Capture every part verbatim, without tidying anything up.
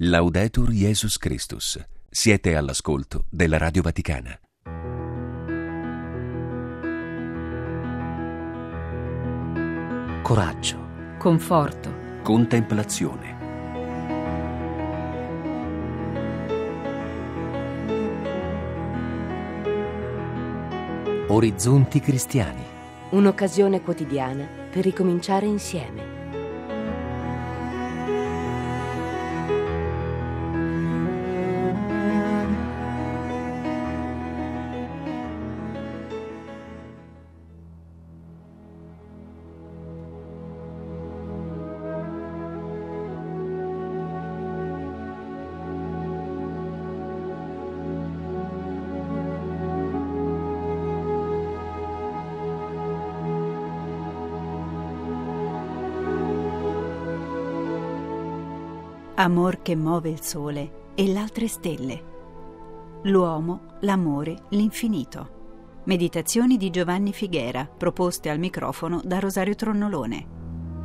Laudetur Jesus Christus. Siete all'ascolto della Radio Vaticana. Coraggio, conforto, Contemplazione. orizzonti cristiani. un'occasione quotidiana per ricominciare insieme. Amor che muove il sole e le altre stelle. L'uomo, l'amore, l'infinito. Meditazioni di Giovanni Figuera, proposte al microfono da Rosario Tronnolone.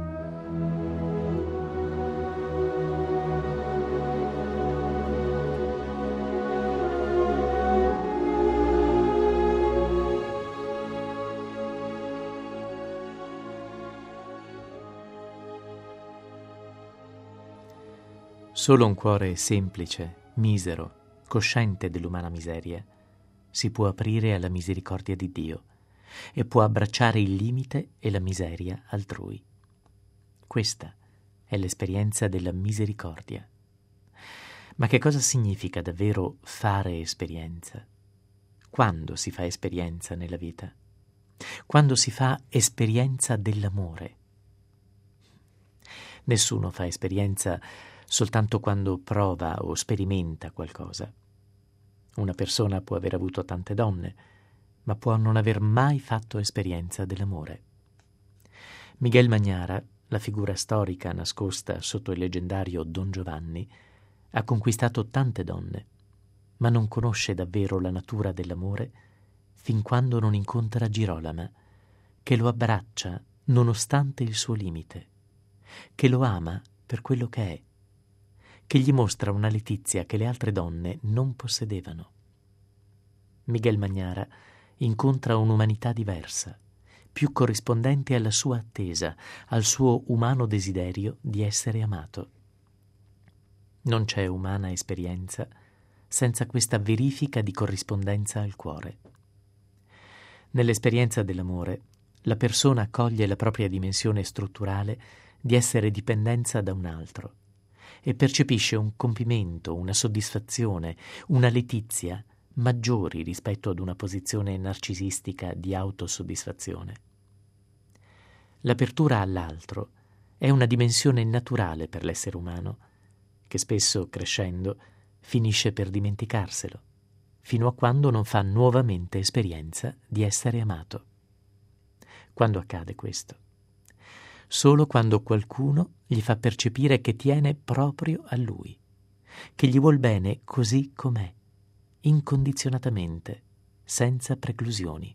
Solo un cuore semplice, misero, cosciente dell'umana miseria, si può aprire alla misericordia di Dio e può abbracciare il limite e la miseria altrui. Questa è l'esperienza della misericordia. Ma che cosa significa davvero fare esperienza? Quando si fa esperienza nella vita? Quando si fa esperienza dell'amore? Nessuno fa esperienza soltanto quando prova o sperimenta qualcosa. Una persona può aver avuto tante donne, ma può non aver mai fatto esperienza dell'amore. Miguel Magnara, la figura storica nascosta sotto il leggendario Don Giovanni, ha conquistato tante donne, ma non conosce davvero la natura dell'amore fin quando non incontra Girolama, che lo abbraccia nonostante il suo limite, che lo ama per quello che è, che gli mostra una letizia che le altre donne non possedevano. Miguel Magnara incontra un'umanità diversa, più corrispondente alla sua attesa, al suo umano desiderio di essere amato. Non c'è umana esperienza senza questa verifica di corrispondenza al cuore. Nell'esperienza dell'amore, la persona coglie la propria dimensione strutturale di essere dipendenza da un altro e percepisce un compimento, una soddisfazione, una letizia maggiori rispetto ad una posizione narcisistica di autosoddisfazione. L'apertura all'altro è una dimensione naturale per l'essere umano, che spesso, crescendo, finisce per dimenticarselo, fino a quando non fa nuovamente esperienza di essere amato. Quando accade questo? Solo quando qualcuno gli fa percepire che tiene proprio a lui, che gli vuol bene così com'è, incondizionatamente, senza preclusioni.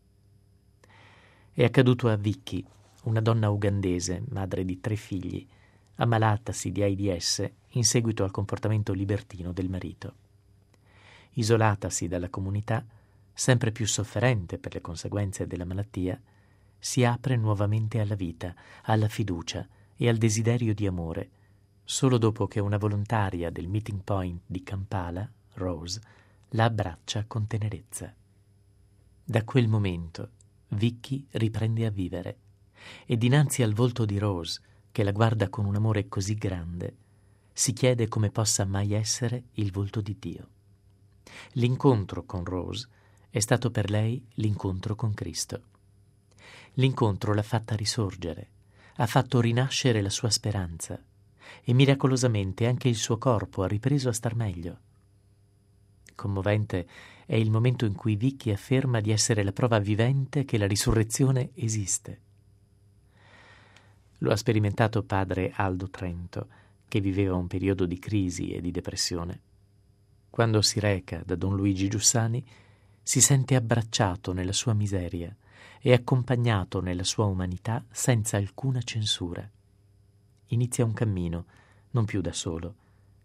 È accaduto a Vicky, una donna ugandese, madre di tre figli, ammalatasi di AIDS in seguito al comportamento libertino del marito. Isolatasi dalla comunità, sempre più sofferente per le conseguenze della malattia, si apre nuovamente alla vita, alla fiducia e al desiderio di amore, solo dopo che una volontaria del Meeting Point di Kampala, Rose, la abbraccia con tenerezza. Da quel momento Vicky riprende a vivere e dinanzi al volto di Rose, che la guarda con un amore così grande, si chiede come possa mai essere il volto di Dio. L'incontro con Rose è stato per lei l'incontro con Cristo. L'incontro l'ha fatta risorgere, ha fatto rinascere la sua speranza e miracolosamente anche il suo corpo ha ripreso a star meglio. Commovente è il momento in cui Vicky afferma di essere la prova vivente che la risurrezione esiste. Lo ha sperimentato padre Aldo Trento, che viveva un periodo di crisi e di depressione. Quando si reca da Don Luigi Giussani, si sente abbracciato nella sua miseria e accompagnato nella sua umanità senza alcuna censura. Inizia un cammino, non più da solo,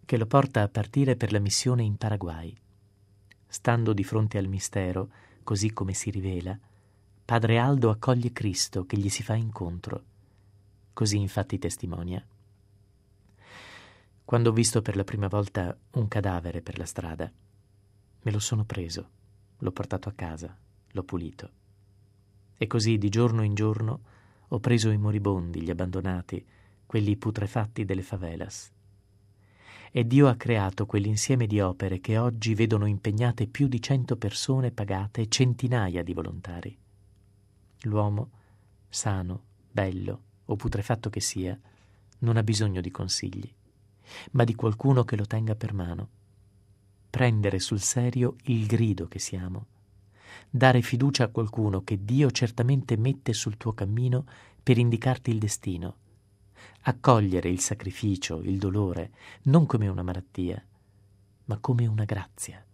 che lo porta a partire per la missione in Paraguay. Stando di fronte al mistero, così come si rivela, padre Aldo accoglie Cristo che gli si fa incontro. Così infatti testimonia. Quando ho visto per la prima volta un cadavere per la strada, me lo sono preso, l'ho portato a casa, l'ho pulito. E così di giorno in giorno ho preso i moribondi, gli abbandonati, quelli putrefatti delle favelas. E Dio ha creato quell'insieme di opere che oggi vedono impegnate più di cento persone pagate e centinaia di volontari. L'uomo, sano, bello o putrefatto che sia, non ha bisogno di consigli, ma di qualcuno che lo tenga per mano. Prendere sul serio il grido che siamo. Dare fiducia a qualcuno che Dio certamente mette sul tuo cammino per indicarti il destino. Accogliere il sacrificio, il dolore, non come una malattia, ma come una grazia.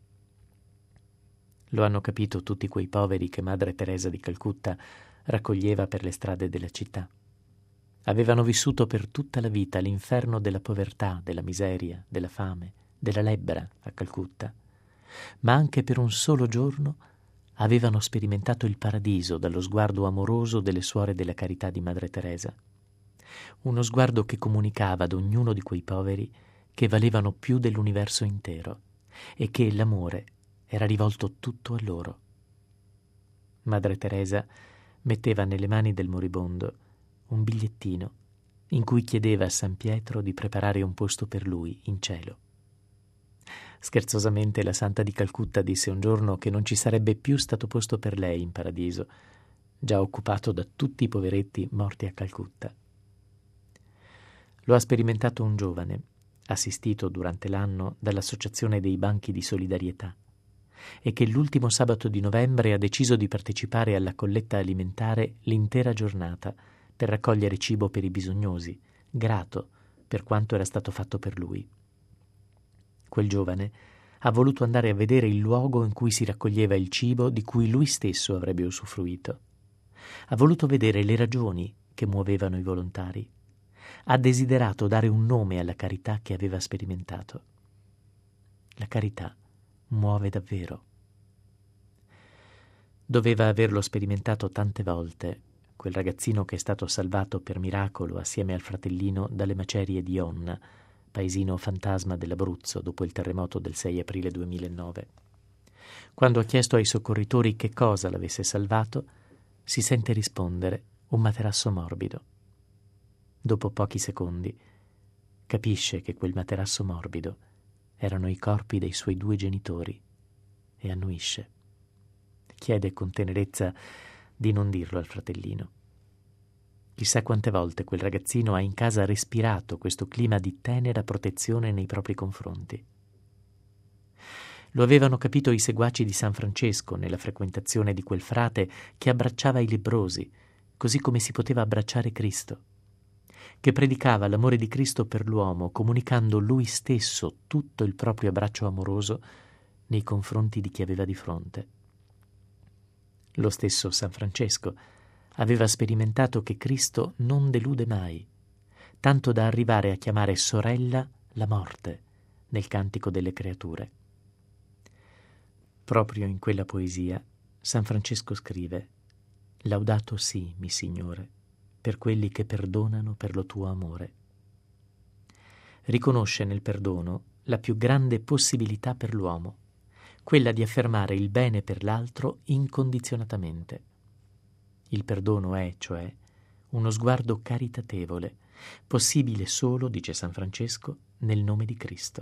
Lo hanno capito tutti quei poveri che Madre Teresa di Calcutta raccoglieva per le strade della città. Avevano vissuto per tutta la vita l'inferno della povertà, della miseria, della fame, della lebbra a Calcutta, ma anche per un solo giorno avevano sperimentato il paradiso dallo sguardo amoroso delle suore della carità di Madre Teresa. Uno sguardo che comunicava ad ognuno di quei poveri che valevano più dell'universo intero e che l'amore era rivolto tutto a loro. Madre Teresa metteva nelle mani del moribondo un bigliettino in cui chiedeva a San Pietro di preparare un posto per lui in cielo. Scherzosamente la Santa di Calcutta disse un giorno che non ci sarebbe più stato posto per lei in paradiso, già occupato da tutti i poveretti morti a Calcutta. Lo ha sperimentato un giovane, assistito durante l'anno dall'Associazione dei Banchi di Solidarietà, e che l'ultimo sabato di novembre ha deciso di partecipare alla colletta alimentare l'intera giornata per raccogliere cibo per i bisognosi, grato per quanto era stato fatto per lui. Quel giovane ha voluto andare a vedere il luogo in cui si raccoglieva il cibo di cui lui stesso avrebbe usufruito. Ha voluto vedere le ragioni che muovevano i volontari. Ha desiderato dare un nome alla carità che aveva sperimentato. La carità muove davvero. Doveva averlo sperimentato tante volte, quel ragazzino che è stato salvato per miracolo assieme al fratellino dalle macerie di Onna, paesino fantasma dell'Abruzzo dopo il terremoto del sei aprile duemilanove. Quando ha chiesto ai soccorritori che cosa l'avesse salvato, si sente rispondere un materasso morbido. Dopo pochi secondi capisce che quel materasso morbido erano i corpi dei suoi due genitori e annuisce. Chiede con tenerezza di non dirlo al fratellino. Chissà quante volte quel ragazzino ha in casa respirato questo clima di tenera protezione nei propri confronti. Lo avevano capito i seguaci di San Francesco nella frequentazione di quel frate che abbracciava i lebbrosi, così come si poteva abbracciare Cristo, che predicava l'amore di Cristo per l'uomo, comunicando lui stesso tutto il proprio abbraccio amoroso nei confronti di chi aveva di fronte. Lo stesso San Francesco aveva sperimentato che Cristo non delude mai, tanto da arrivare a chiamare sorella la morte nel Cantico delle Creature. Proprio in quella poesia San Francesco scrive: «Laudato sii, mi Signore, per quelli che perdonano per lo tuo amore». Riconosce nel perdono la più grande possibilità per l'uomo, quella di affermare il bene per l'altro incondizionatamente. Il perdono è, cioè, uno sguardo caritatevole, possibile solo, dice San Francesco, nel nome di Cristo.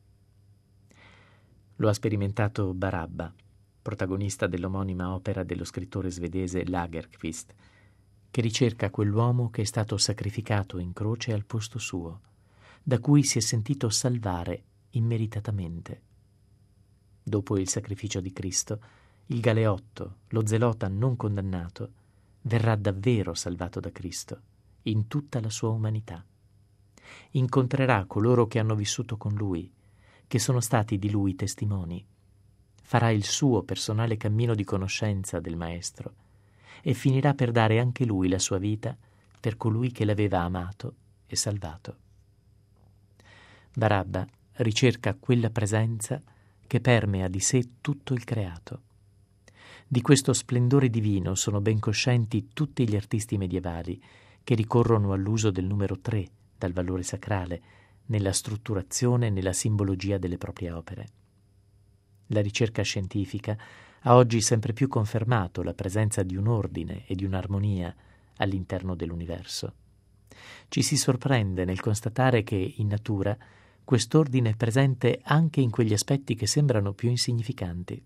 Lo ha sperimentato Barabba, protagonista dell'omonima opera dello scrittore svedese Lagerkvist, che ricerca quell'uomo che è stato sacrificato in croce al posto suo, da cui si è sentito salvare immeritatamente. Dopo il sacrificio di Cristo, il galeotto, lo zelota non condannato, verrà davvero salvato da Cristo, in tutta la sua umanità. Incontrerà coloro che hanno vissuto con lui, che sono stati di lui testimoni. Farà il suo personale cammino di conoscenza del Maestro e finirà per dare anche lui la sua vita per colui che l'aveva amato e salvato. Barabba ricerca quella presenza che permea di sé tutto il creato. Di questo splendore divino sono ben coscienti tutti gli artisti medievali che ricorrono all'uso del numero tre dal valore sacrale nella strutturazione e nella simbologia delle proprie opere. La ricerca scientifica ha oggi sempre più confermato la presenza di un ordine e di un'armonia all'interno dell'universo. Ci si sorprende nel constatare che in natura quest'ordine è presente anche in quegli aspetti che sembrano più insignificanti.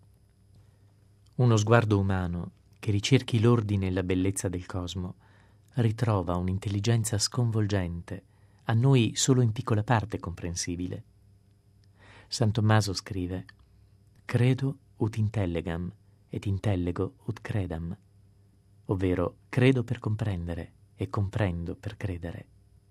Uno sguardo umano che ricerchi l'ordine e la bellezza del cosmo ritrova un'intelligenza sconvolgente, a noi solo in piccola parte comprensibile. San Tommaso scrive: credo ut intellegam et intellego ut credam, ovvero credo per comprendere e comprendo per credere.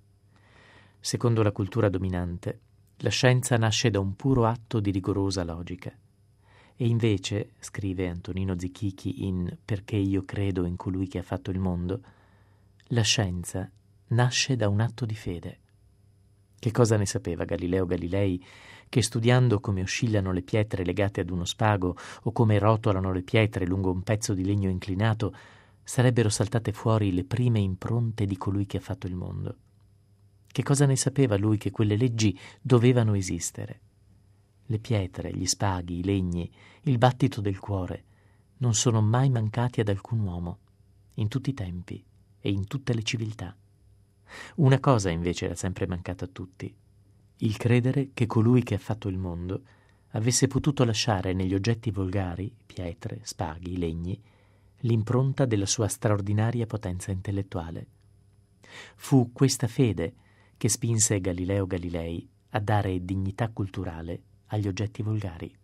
Secondo la cultura dominante, la scienza nasce da un puro atto di rigorosa logica. E invece, scrive Antonino Zichichi in Perché io credo in colui che ha fatto il mondo, la scienza nasce da un atto di fede. Che cosa ne sapeva Galileo Galilei che studiando come oscillano le pietre legate ad uno spago o come rotolano le pietre lungo un pezzo di legno inclinato sarebbero saltate fuori le prime impronte di colui che ha fatto il mondo? Che cosa ne sapeva lui che quelle leggi dovevano esistere? Le pietre, gli spaghi, i legni, il battito del cuore non sono mai mancati ad alcun uomo, in tutti i tempi e in tutte le civiltà. Una cosa invece era sempre mancata a tutti: il credere che colui che ha fatto il mondo avesse potuto lasciare negli oggetti volgari, pietre, spaghi, legni, l'impronta della sua straordinaria potenza intellettuale. Fu questa fede che spinse Galileo Galilei a dare dignità culturale agli oggetti volgari.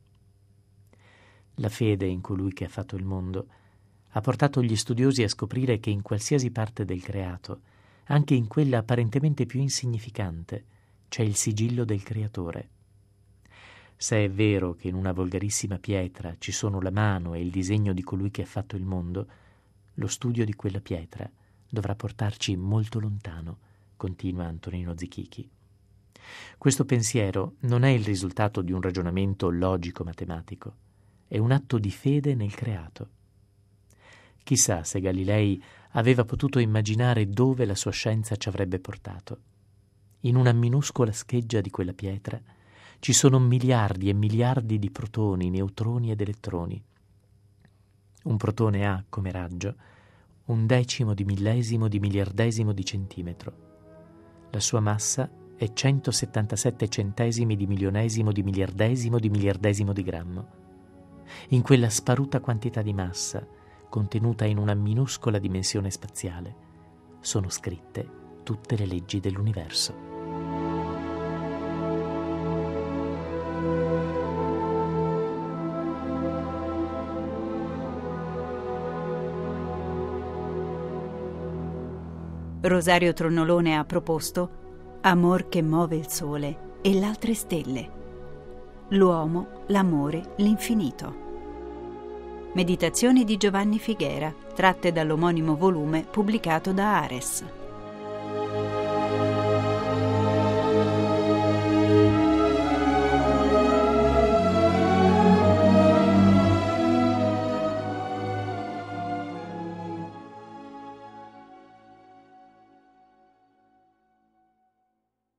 La fede in colui che ha fatto il mondo ha portato gli studiosi a scoprire che in qualsiasi parte del creato, anche in quella apparentemente più insignificante, c'è il sigillo del creatore. Se è vero che in una volgarissima pietra ci sono la mano e il disegno di colui che ha fatto il mondo, lo studio di quella pietra dovrà portarci molto lontano, continua Antonino Zichichi. Questo pensiero non è il risultato di un ragionamento logico-matematico, è un atto di fede nel creato. Chissà se Galilei aveva potuto immaginare dove la sua scienza ci avrebbe portato. In una minuscola scheggia di quella pietra ci sono miliardi e miliardi di protoni, neutroni ed elettroni. Un protone ha, come raggio, un decimo di millesimo di miliardesimo di centimetro. La sua massa è centosettantasette centesimi di milionesimo di miliardesimo di miliardesimo di grammo. In quella sparuta quantità di massa, contenuta in una minuscola dimensione spaziale, sono scritte tutte le leggi dell'universo. Rosario Tronnolone ha proposto Amor che muove il sole e l'altre stelle. L'uomo, l'amore, l'infinito. Meditazioni di Giovanni Figuera, tratte dall'omonimo volume pubblicato da Ares.